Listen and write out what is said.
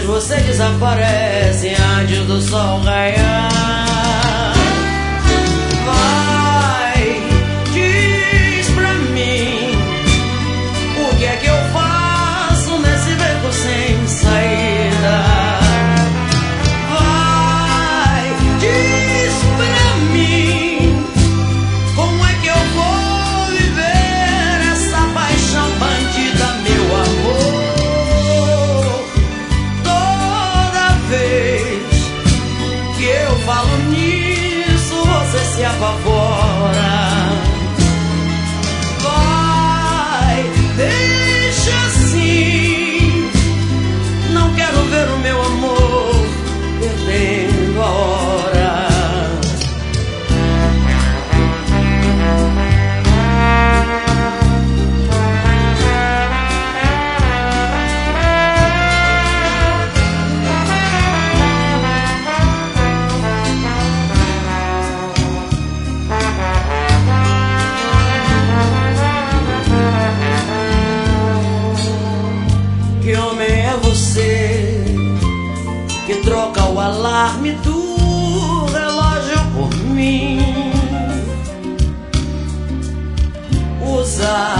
você desaparece antes do sol raiar. Vai, diz pra mim, o que é que eu faço nesse beco sem saída? Vai, diz pra mim, como é que eu vou viver essa paixão bandida, meu amor? Que eu falo nisso, você se apavora. Vai, deixa assim, não quero ver o meu amor perdendo a hora. Que homem é você que troca o alarme do relógio por mim? Usa